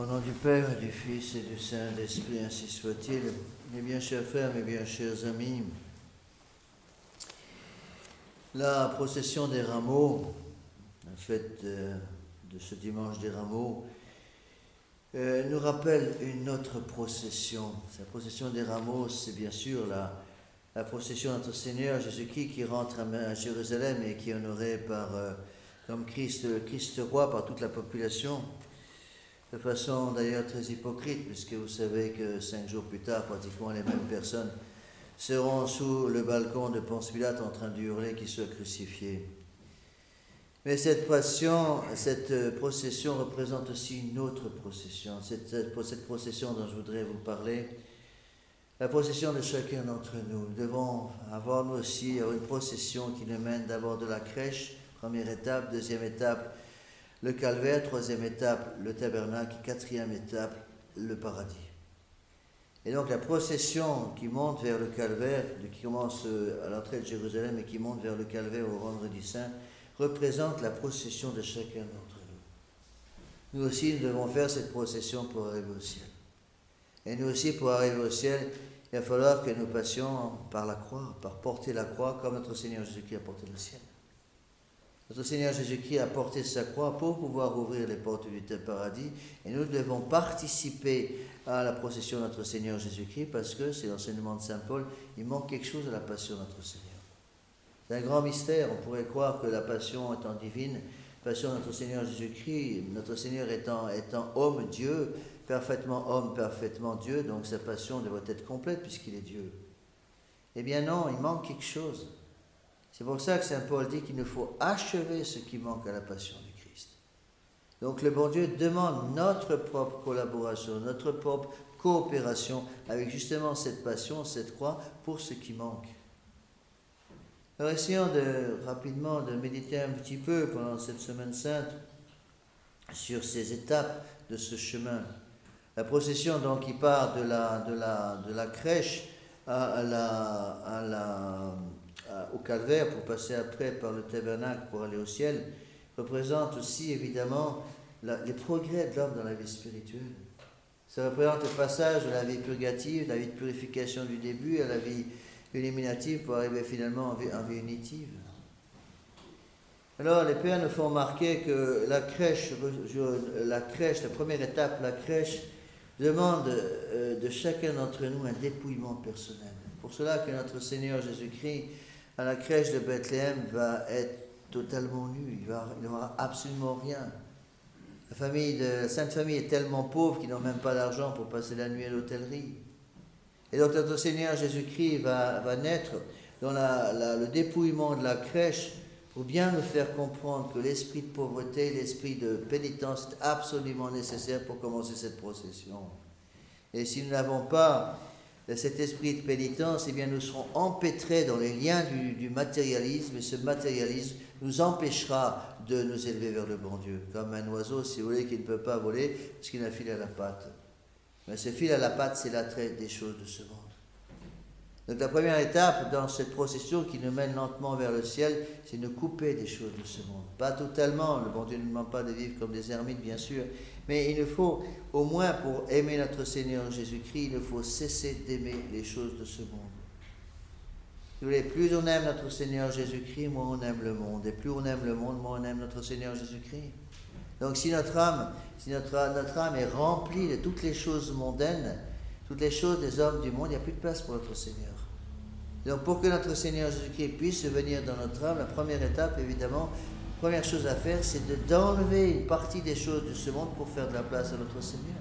nom du Père, et du Fils et du Saint-Esprit, ainsi soit-il. Mes bien chers frères, mes bien chers amis, la procession des rameaux, la fête de ce dimanche des rameaux, nous rappelle une autre procession. La procession des rameaux, c'est bien sûr la procession de notre Seigneur Jésus-Christ qui rentre à Jérusalem et qui est honoré comme Christ roi par toute la population. De façon d'ailleurs très hypocrite, puisque vous savez que 5 jours plus tard, pratiquement les mêmes personnes seront sous le balcon de Ponce Pilate en train de hurler qu'il soit crucifié. Mais cette procession représente aussi une autre procession. Cette procession dont je voudrais vous parler, la procession de chacun d'entre nous. Nous devons avoir nous aussi une procession qui nous mène d'abord de la crèche, première étape, deuxième étape, le calvaire, troisième étape, le tabernacle, quatrième étape, le paradis. Et donc la procession qui monte vers le calvaire, qui commence à l'entrée de Jérusalem et qui monte vers le calvaire au vendredi saint, représente la procession de chacun d'entre nous. Nous aussi, nous devons faire cette procession pour arriver au ciel. Et nous aussi, pour arriver au ciel, il va falloir que nous passions par la croix, par porter la croix comme notre Seigneur Jésus-Christ a porté le ciel. Notre Seigneur Jésus-Christ a porté sa croix pour pouvoir ouvrir les portes du paradis, et nous devons participer à la procession de notre Seigneur Jésus-Christ parce que, c'est l'enseignement de Saint Paul, il manque quelque chose à la passion de notre Seigneur. C'est un grand mystère, on pourrait croire que la passion étant divine, la passion de notre Seigneur Jésus-Christ, notre Seigneur étant homme, Dieu, parfaitement homme, parfaitement Dieu, donc sa passion devrait être complète puisqu'il est Dieu. Eh bien non, il manque quelque chose. C'est pour ça que Saint Paul dit qu'il nous faut achever ce qui manque à la passion du Christ. Donc le bon Dieu demande notre propre collaboration, notre propre coopération avec justement cette passion, cette croix, pour ce qui manque. Alors essayons rapidement de méditer un petit peu pendant cette semaine sainte sur ces étapes de ce chemin. La procession donc qui part de la crèche au calvaire pour passer après par le tabernacle pour aller au ciel, représente aussi évidemment les progrès de l'homme dans la vie spirituelle. Ça représente le passage de la vie purgative, de la vie de purification du début à la vie illuminative pour arriver finalement en vie unitive. Alors les pères nous font remarquer que la crèche, la première étape, la crèche, demande de chacun d'entre nous un dépouillement personnel. Pour cela que notre Seigneur Jésus-Christ, à la crèche de Bethléem, va être totalement nu, il n'aura absolument rien. La Sainte Famille est tellement pauvre qu'ils n'ont même pas d'argent pour passer la nuit à l'hôtellerie. Et donc notre Seigneur Jésus-Christ va naître dans le dépouillement de la crèche pour bien nous faire comprendre que l'esprit de pauvreté, l'esprit de pénitence est absolument nécessaire pour commencer cette procession. Et si nous n'avons pas cet esprit de pénitence, eh bien nous serons empêtrés dans les liens du matérialisme, et ce matérialisme nous empêchera de nous élever vers le bon Dieu, comme un oiseau, si vous voulez, qui ne peut pas voler parce qu'il a un fil à la patte. Mais ce fil à la patte, c'est l'attrait des choses de ce monde. Donc la première étape dans cette procession qui nous mène lentement vers le ciel, c'est de nous couper des choses de ce monde. Pas totalement, le bon Dieu ne nous demande pas de vivre comme des ermites, bien sûr, mais il nous faut, au moins pour aimer notre Seigneur Jésus-Christ, il nous faut cesser d'aimer les choses de ce monde. Si vous voulez, plus on aime notre Seigneur Jésus-Christ, moins on aime le monde. Et plus on aime le monde, moins on aime notre Seigneur Jésus-Christ. Donc si notre âme est remplie de toutes les choses mondaines, toutes les choses des hommes du monde, il n'y a plus de place pour notre Seigneur. Donc pour que notre Seigneur Jésus-Christ puisse venir dans notre âme, la première étape, évidemment, la première chose à faire, c'est d'enlever une partie des choses de ce monde pour faire de la place à notre Seigneur.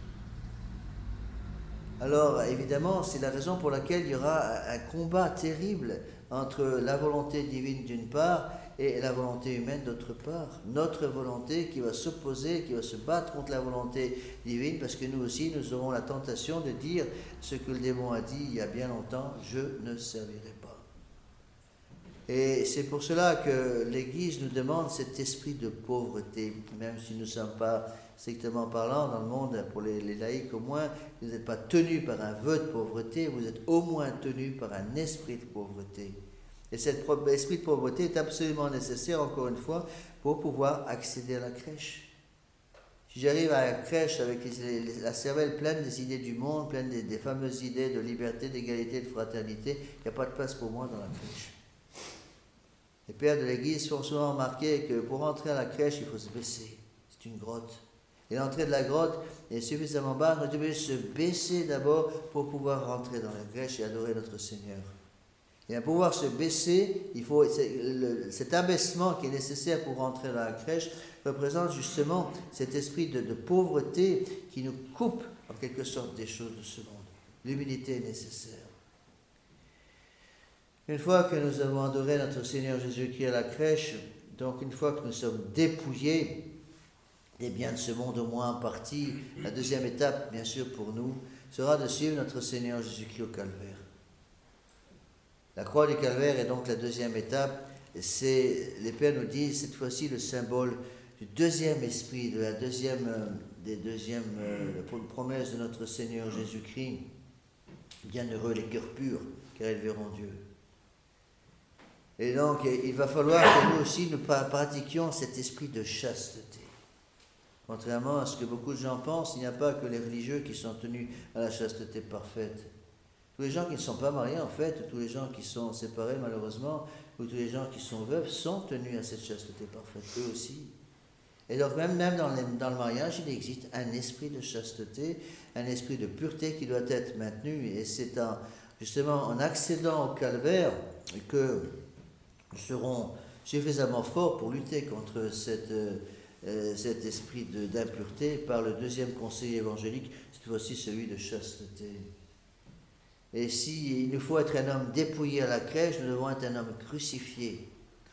Alors évidemment, c'est la raison pour laquelle il y aura un combat terrible entre la volonté divine d'une part et la volonté humaine d'autre part. Notre volonté qui va s'opposer, qui va se battre contre la volonté divine, parce que nous aussi, nous aurons la tentation de dire ce que le démon a dit il y a bien longtemps, je ne servirai pas. Et c'est pour cela que l'Église nous demande cet esprit de pauvreté, même si nous ne sommes pas strictement parlant dans le monde, pour les laïcs au moins, vous n'êtes pas tenus par un vœu de pauvreté, vous êtes au moins tenus par un esprit de pauvreté. Et cet esprit de pauvreté est absolument nécessaire, encore une fois, pour pouvoir accéder à la crèche. Si j'arrive à la crèche avec la cervelle pleine des idées du monde, pleine des fameuses idées de liberté, d'égalité, de fraternité, il n'y a pas de place pour moi dans la crèche. Les pères de l'Église font souvent remarquer que pour entrer à la crèche, il faut se baisser. C'est une grotte. Et l'entrée de la grotte est suffisamment basse, on est obligé de se baisser d'abord pour pouvoir rentrer dans la crèche et adorer notre Seigneur. Et à pouvoir se baisser, il faut cet abaissement qui est nécessaire pour rentrer dans la crèche représente justement cet esprit de pauvreté qui nous coupe en quelque sorte des choses de ce monde. L'humilité est nécessaire. Une fois que nous avons adoré notre Seigneur Jésus-Christ à la crèche, donc une fois que nous sommes dépouillés des biens de ce monde au moins en partie, la deuxième étape, bien sûr pour nous, sera de suivre notre Seigneur Jésus-Christ au calvaire. La croix du calvaire est donc la deuxième étape. Les pères nous disent cette fois-ci le symbole du deuxième esprit, de la deuxième promesse de notre Seigneur Jésus-Christ. Bienheureux les cœurs purs, car ils verront Dieu. Et donc, il va falloir que nous aussi, nous pratiquions cet esprit de chasteté. Contrairement à ce que beaucoup de gens pensent, il n'y a pas que les religieux qui sont tenus à la chasteté parfaite. Tous les gens qui ne sont pas mariés, en fait, tous les gens qui sont séparés, malheureusement, ou tous les gens qui sont veufs, sont tenus à cette chasteté parfaite, eux aussi. Et donc, même dans le mariage, il existe un esprit de chasteté, un esprit de pureté qui doit être maintenu. Et c'est justement en accédant au calvaire que nous serons suffisamment forts pour lutter contre cet esprit d'impureté par le deuxième conseil évangélique, cette fois-ci celui de chasteté. Et s'il nous faut être un homme dépouillé à la crèche, nous devons être un homme crucifié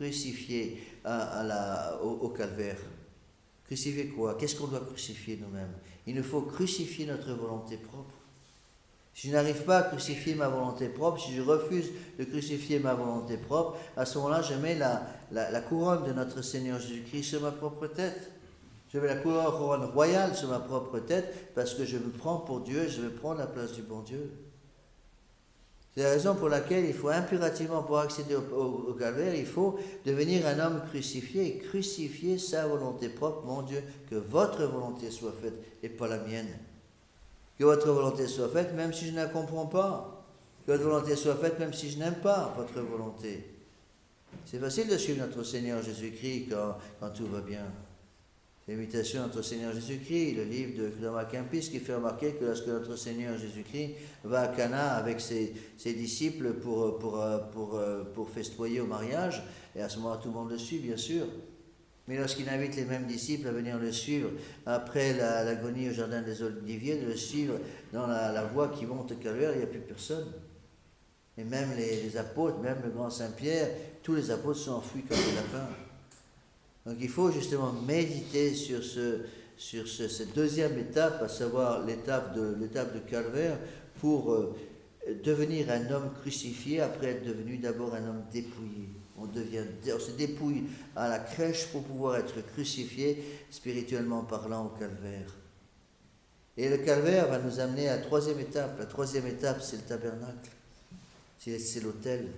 au calvaire. Crucifier quoi? Qu'est-ce qu'on doit crucifier nous-mêmes? Il nous faut crucifier notre volonté propre. Si je n'arrive pas à crucifier ma volonté propre, si je refuse de crucifier ma volonté propre, à ce moment-là, je mets la couronne de notre Seigneur Jésus-Christ sur ma propre tête. Je mets la couronne royale sur ma propre tête parce que je me prends pour Dieu, je veux prendre la place du bon Dieu. C'est la raison pour laquelle il faut impérativement, pour accéder au calvaire, il faut devenir un homme crucifié et crucifier sa volonté propre. Mon Dieu, que votre volonté soit faite et pas la mienne. Que votre volonté soit faite même si je ne la comprends pas. Que votre volonté soit faite même si je n'aime pas votre volonté. C'est facile de suivre notre Seigneur Jésus-Christ quand tout va bien. L'imitation de notre Seigneur Jésus-Christ, le livre de Thomas Kempis qui fait remarquer que lorsque notre Seigneur Jésus-Christ va à Cana avec ses disciples pour festoyer au mariage, et à ce moment-là tout le monde le suit bien sûr, mais lorsqu'il invite les mêmes disciples à venir le suivre après l'agonie au jardin des Oliviers, de le suivre dans la voie qui monte au calvaire, il n'y a plus personne. Et même les apôtres, même le grand Saint-Pierre, tous les apôtres sont enfuis comme des lapins. Donc il faut justement méditer sur cette deuxième étape, à savoir l'étape de calvaire, pour devenir un homme crucifié après être devenu d'abord un homme dépouillé. On se dépouille à la crèche pour pouvoir être crucifié, spirituellement parlant, au calvaire. Et le calvaire va nous amener à la troisième étape. La troisième étape, c'est le tabernacle, c'est l'autel.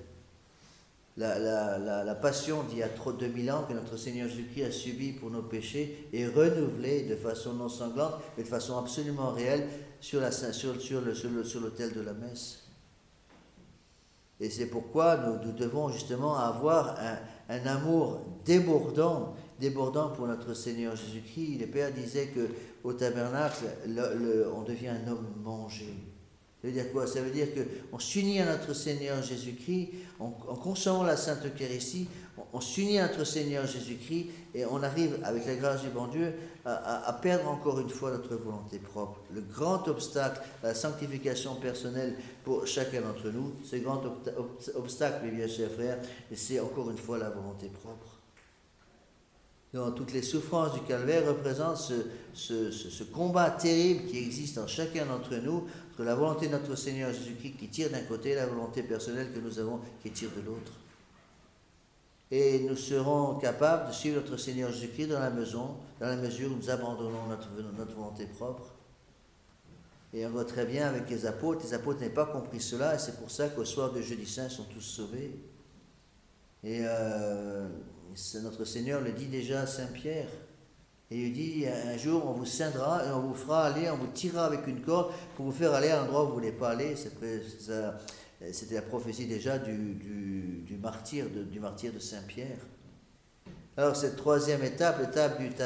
La passion d'il y a 2000 ans que notre Seigneur Jésus-Christ a subi pour nos péchés est renouvelée de façon non sanglante, mais de façon absolument réelle sur l'autel de la messe. Et c'est pourquoi nous devons justement avoir un amour débordant pour notre Seigneur Jésus-Christ. Les pères disaient qu'au tabernacle, on devient un homme mangé. Ça veut dire quoi? Ça veut dire qu'on s'unit à notre Seigneur Jésus-Christ, en consommant la Sainte Eucharistie, on s'unit à notre Seigneur Jésus-Christ et on arrive, avec la grâce du bon Dieu, à perdre encore une fois notre volonté propre. Le grand obstacle à la sanctification personnelle pour chacun d'entre nous, ce grand obstacle, mes bien chers frères, c'est encore une fois la volonté propre. Donc, toutes les souffrances du calvaire représentent ce combat terrible qui existe en chacun d'entre nous, entre la volonté de notre Seigneur Jésus-Christ qui tire d'un côté et la volonté personnelle que nous avons qui tire de l'autre. Et nous serons capables de suivre notre Seigneur Jésus-Christ dans la mesure où nous abandonnons notre volonté propre. Et on voit très bien avec les apôtres n'avaient pas compris cela, et c'est pour ça qu'au soir de Jeudi Saint, ils sont tous sauvés. Et notre Seigneur le dit déjà à Saint Pierre. Et il dit, un jour, on vous scindra et on vous fera aller, on vous tirera avec une corde pour vous faire aller à un endroit où vous ne voulez pas aller. C'était la prophétie déjà du martyr de Saint-Pierre. Alors cette troisième étape, l'étape du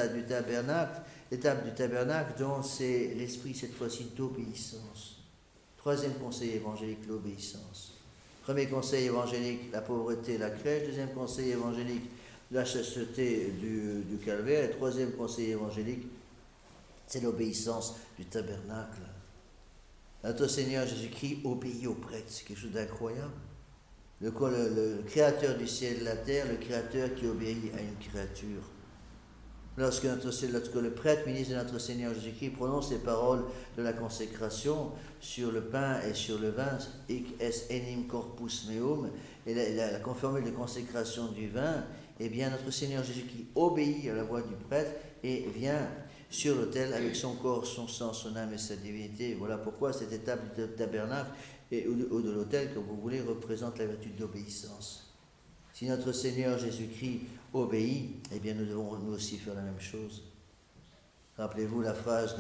tabernacle, dont c'est l'esprit cette fois-ci d'obéissance. Troisième conseil évangélique, l'obéissance. Premier conseil évangélique, la pauvreté, la crèche. Deuxième conseil évangélique, la chasteté du calvaire. Et troisième conseil évangélique, c'est l'obéissance du tabernacle. Notre Seigneur Jésus-Christ obéit au prêtre, c'est quelque chose d'incroyable. Le créateur du ciel et de la terre, le créateur qui obéit à une créature. Lorsque le prêtre, ministre de notre Seigneur Jésus-Christ, prononce les paroles de la consécration sur le pain et sur le vin, hic es enim corpus meum, et la formule de consécration du vin, eh bien notre Seigneur Jésus-Christ obéit à la voix du prêtre et vient sur l'autel avec son corps, son sang, son âme et sa divinité. Et voilà pourquoi cette étape du tabernacle ou de l'autel, comme vous voulez, représente la vertu d'obéissance. Si notre Seigneur Jésus-Christ obéit, eh bien nous devons nous aussi faire la même chose. Rappelez-vous la phrase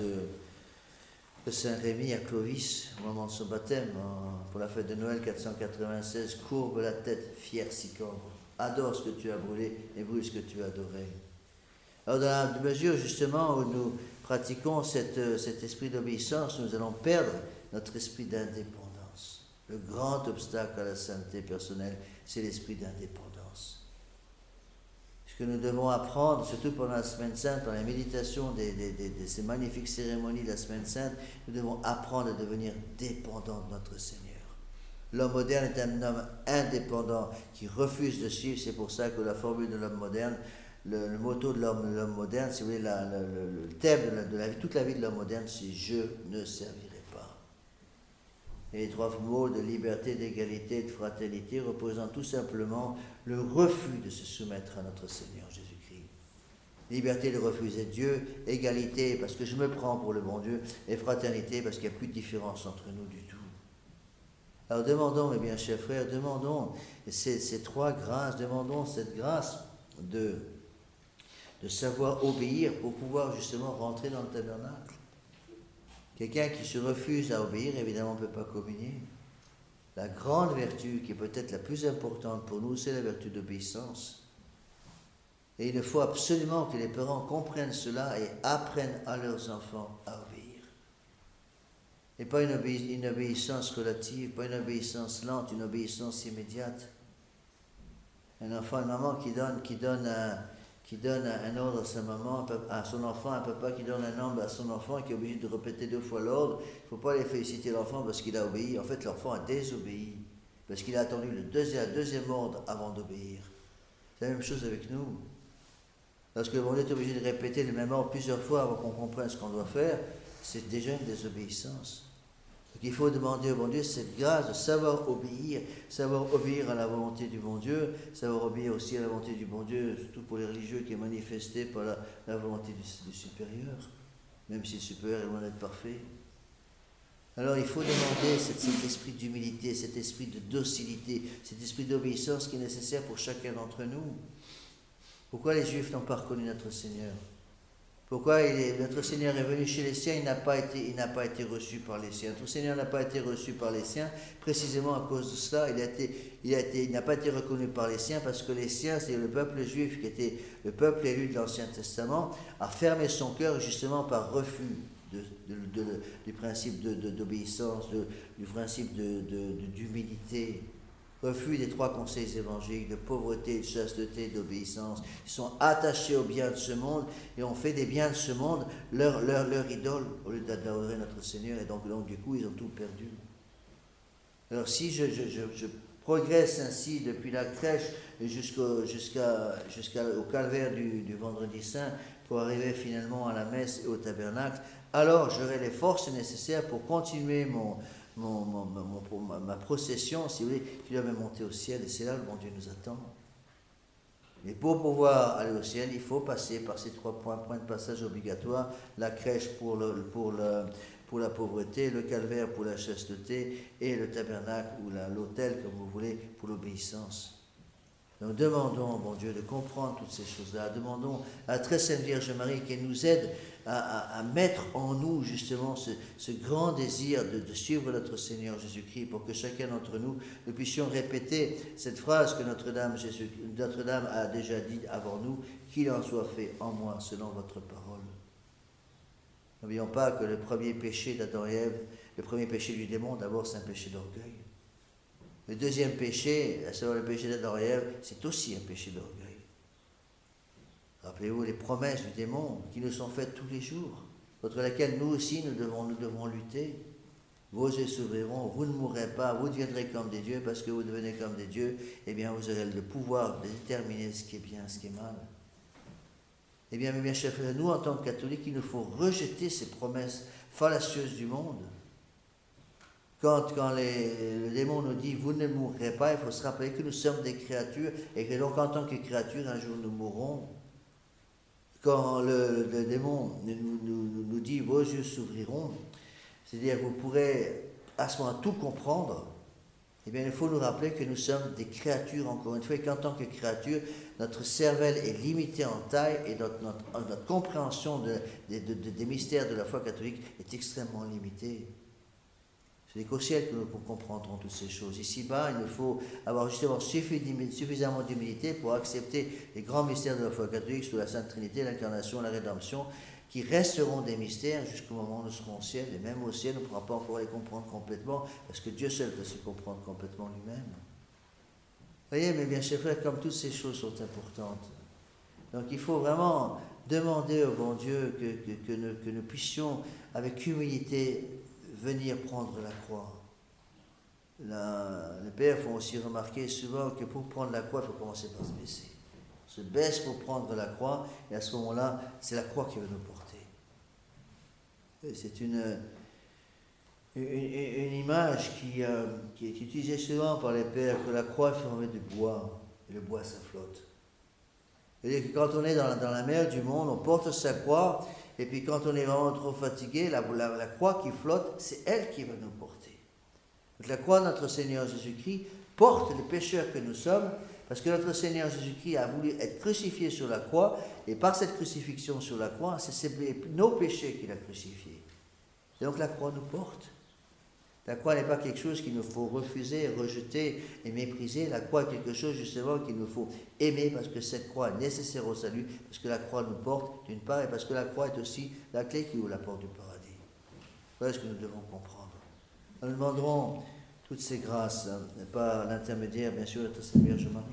de Saint Rémy à Clovis, au moment de son baptême, pour la fête de Noël 496, « Courbe la tête, fier Sycombre, adore ce que tu as brûlé et brûle ce que tu as adoré. » Alors dans la mesure justement où nous pratiquons cet esprit d'obéissance, nous allons perdre notre esprit d'indépendance. Le grand obstacle à la sainteté personnelle, c'est l'esprit d'indépendance. Ce que nous devons apprendre, surtout pendant la Semaine Sainte, pendant la méditation de ces magnifiques cérémonies de la Semaine Sainte, nous devons apprendre à devenir dépendants de notre Seigneur. L'homme moderne est un homme indépendant qui refuse de suivre. C'est pour ça que la formule de l'homme moderne, le motto de l'homme moderne, si vous voulez, le thème de toute la vie de l'homme moderne, c'est « Je ne servirai pas ». Et les trois mots de liberté, d'égalité et de fraternité représentent tout simplement le refus de se soumettre à notre Seigneur Jésus-Christ. Liberté de refuser Dieu, égalité parce que je me prends pour le bon Dieu, et fraternité parce qu'il n'y a plus de différence entre nous du tout. Alors demandons, mes bien chers frères, demandons ces trois grâces, demandons cette grâce de savoir obéir pour pouvoir justement rentrer dans le tabernacle. Quelqu'un qui se refuse à obéir, évidemment, ne peut pas communier. La grande vertu, qui est peut-être la plus importante pour nous, c'est la vertu d'obéissance. Et il faut absolument que les parents comprennent cela et apprennent à leurs enfants à obéir. Et pas une obéissance relative, pas une obéissance lente, une obéissance immédiate. Un enfant, une maman qui donne un ordre à sa maman, à son enfant, un papa qui donne un ordre à son enfant et qui est obligé de répéter 2 fois l'ordre. Il ne faut pas les féliciter l'enfant parce qu'il a obéi. En fait, l'enfant a désobéi parce qu'il a attendu le deuxième ordre avant d'obéir. C'est la même chose avec nous. Lorsque le bon Dieu est obligé de répéter le même ordre plusieurs fois avant qu'on comprenne ce qu'on doit faire, c'est déjà une désobéissance. Donc il faut demander au bon Dieu cette grâce de savoir obéir à la volonté du bon Dieu, savoir obéir aussi à la volonté du bon Dieu, surtout pour les religieux, qui est manifestée par la volonté du supérieur, même si le supérieur est loin d'être parfait. Alors il faut demander cet esprit d'humilité, cet esprit de docilité, cet esprit d'obéissance qui est nécessaire pour chacun d'entre nous. Pourquoi les Juifs n'ont pas reconnu notre Seigneur ? Pourquoi notre Seigneur est venu chez les siens, il n'a pas été reçu par les siens. Notre Seigneur n'a pas été reçu par les siens, précisément à cause de cela. Il n'a pas été reconnu par les siens parce que les siens, c'est le peuple juif qui était le peuple élu de l'Ancien Testament, a fermé son cœur justement par refus du principe d'obéissance, du principe d'humilité. Refus des 3 conseils évangéliques de pauvreté, de chasteté, d'obéissance. Ils sont attachés aux biens de ce monde et ont fait des biens de ce monde leur idole au lieu d'adorer notre Seigneur, et donc du coup ils ont tout perdu. Alors si je progresse ainsi depuis la crèche jusqu'au calvaire du vendredi saint pour arriver finalement à la messe et au tabernacle, alors j'aurai les forces nécessaires pour continuer ma procession, si vous voulez, qui doit me monter au ciel, et c'est là que le bon Dieu nous attend. Mais pour pouvoir aller au ciel, il faut passer par ces 3 points de passage obligatoires: la crèche pour la pauvreté, le calvaire pour la chasteté, et le tabernacle ou l'autel, comme vous voulez, pour l'obéissance. Donc demandons, bon Dieu, de comprendre toutes ces choses-là. Demandons à la très sainte Vierge Marie qu'elle nous aide à mettre en nous justement ce grand désir de suivre notre Seigneur Jésus-Christ, pour que chacun d'entre nous puissions répéter cette phrase que Notre-Dame a déjà dit avant nous: qu'il en soit fait en moi selon votre parole. N'oublions pas que le premier péché d'Adam et Ève, le premier péché du démon, d'abord c'est un péché d'orgueil. Le deuxième péché, à savoir le péché d'Adam et Ève, c'est aussi un péché d'orgueil. Rappelez-vous les promesses du démon qui nous sont faites tous les jours, contre lesquelles nous aussi nous devons lutter. Vos yeux s'ouvriront, vous ne mourrez pas, vous deviendrez comme des dieux, parce que vous devenez comme des dieux, eh bien vous aurez le pouvoir de déterminer ce qui est bien, ce qui est mal. Eh bien, mes bien chers frères, nous en tant que catholiques, il nous faut rejeter ces promesses fallacieuses du monde. Quand le démon nous dit « vous ne mourrez pas », il faut se rappeler que nous sommes des créatures et que donc en tant que créatures, un jour nous mourrons. Quand le démon nous dit « vos yeux s'ouvriront », c'est-à-dire que vous pourrez à ce moment tout comprendre, eh bien il faut nous rappeler que nous sommes des créatures encore une fois, et qu'en tant que créatures, notre cervelle est limitée en taille et notre compréhension des mystères de la foi catholique est extrêmement limitée. Ce n'est qu'au ciel que nous comprendrons toutes ces choses. Ici-bas, il nous faut avoir justement suffisamment d'humilité pour accepter les grands mystères de la foi catholique sous la Sainte Trinité, l'incarnation, la rédemption, qui resteront des mystères jusqu'au moment où nous serons au ciel. Et même au ciel, on ne pourra pas encore les comprendre complètement, parce que Dieu seul peut se comprendre complètement lui-même. Vous voyez, mes bien chers frères, comme toutes ces choses sont importantes. Donc il faut vraiment demander au bon Dieu que nous puissions, avec humilité, venir prendre la croix. Les pères font aussi remarquer souvent que pour prendre la croix, il faut commencer par se baisser. On se baisse pour prendre la croix, et à ce moment-là, c'est la croix qui va nous porter. Et c'est une image qui est utilisée souvent par les pères, que la croix est formée de bois, et le bois ça flotte. C'est-à-dire que quand on est dans la mer du monde, on porte sa croix, et puis quand on est vraiment trop fatigué, la croix qui flotte, c'est elle qui va nous porter. Donc la croix de notre Seigneur Jésus-Christ porte les pécheurs que nous sommes, parce que notre Seigneur Jésus-Christ a voulu être crucifié sur la croix, et par cette crucifixion sur la croix, c'est nos péchés qu'il a crucifiés. Et donc la croix nous porte. La croix n'est pas quelque chose qu'il nous faut refuser, rejeter et mépriser. La croix est quelque chose justement qu'il nous faut aimer, parce que cette croix est nécessaire au salut, parce que la croix nous porte d'une part, et parce que la croix est aussi la clé qui ouvre la porte du paradis. Voilà ce que nous devons comprendre. Nous demanderons toutes ces grâces, par l'intermédiaire bien sûr de notre Sainte Vierge Marie.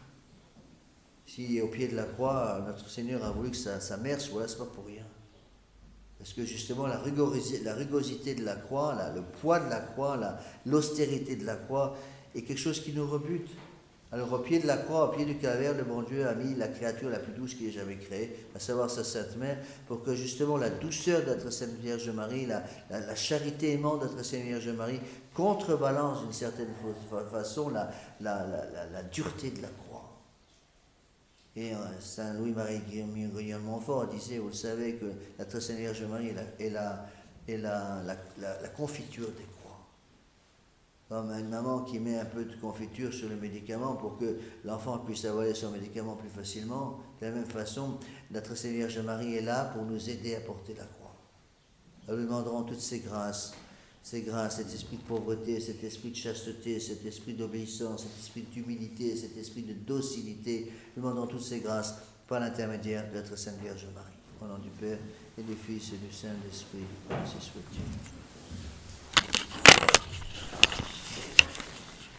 Si au pied de la croix, notre Seigneur a voulu que sa mère soit là, ce n'est pas pour rien. Parce que justement, la rugosité de la croix, le poids de la croix, l'austérité de la croix est quelque chose qui nous rebute. Alors au pied de la croix, au pied du calvaire, le bon Dieu a mis la créature la plus douce qu'il ait jamais créée, à savoir sa Sainte Mère, pour que justement la douceur de notre Sainte Vierge Marie, la charité aimante de notre Sainte Vierge Marie, contrebalance d'une certaine façon la dureté de la croix. Et Saint Louis-Marie Guillaume de Montfort disait, vous le savez, que la très Sainte Vierge Marie est la confiture des croix. Comme une maman qui met un peu de confiture sur le médicament pour que l'enfant puisse avaler son médicament plus facilement, de la même façon, la très Sainte Vierge Marie est là pour nous aider à porter la croix. Nous demanderons toutes ces grâces, cet esprit de pauvreté, cet esprit de chasteté, cet esprit d'obéissance, cet esprit d'humilité, cet esprit de docilité. Nous demandons toutes ces grâces par l'intermédiaire de notre Sainte Vierge Marie. Au nom du Père et du Fils et du Saint-Esprit, ainsi soit-il.